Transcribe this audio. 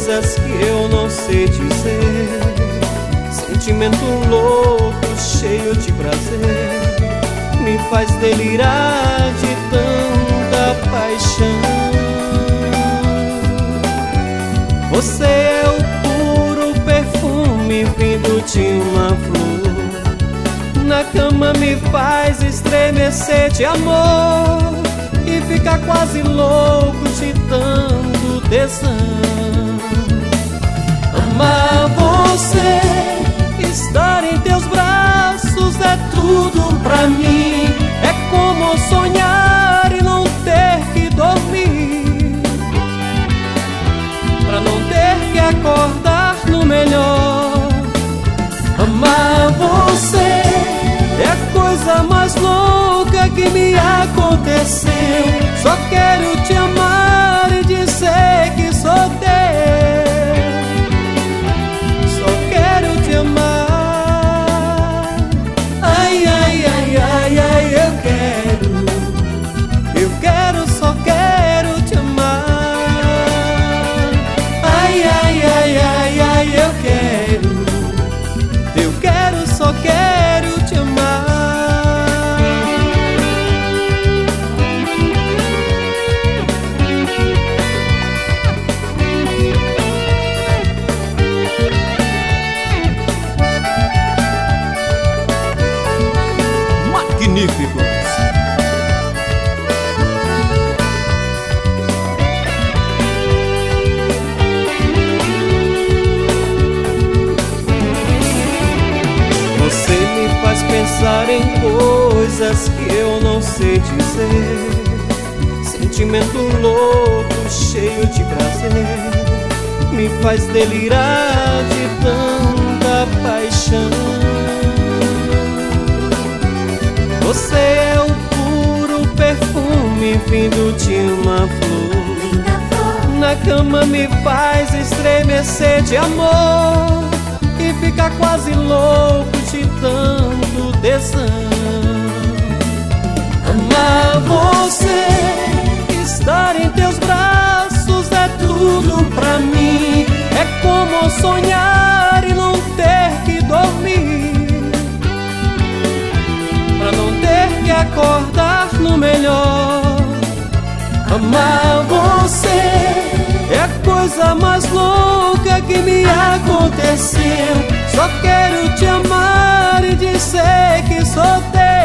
coisas que eu não sei dizer. Sentimento louco, cheio de prazer, me faz delirar de tanta paixão. Você é o puro perfume vindo de uma flor. Na cama me faz estremecer de amor e ficar quase louco de tanto tesão. Amar você, estar em teus braços é tudo pra mim. É como sonhar e não ter que dormir, pra não ter que acordar no melhor. Amar você é a coisa mais louca que me aconteceu. Só quero te amar e dizer que sou teu. Só quero te amar. Ai, ai, ai, ai, ai, eu quero, só quero te amar. Ai, ai, ai, ai, ai, eu quero, só quero te amar. Magníficos. Você me faz pensar em coisas que eu não sei dizer. Sentimento louco, cheio de prazer, me faz delirar de tanta paixão. Você é o puro perfume vindo de uma flor. Na cama me faz estremecer de amor e ficar quase louco de tanto tesão. Amar você, estar em teus braços é tudo pra mim. É como sonhar e não ter que dormir, pra não ter que acordar no melhor. Amar você é a coisa mais louca que me aconteceu. Só quero te amar e dizer que sou teu.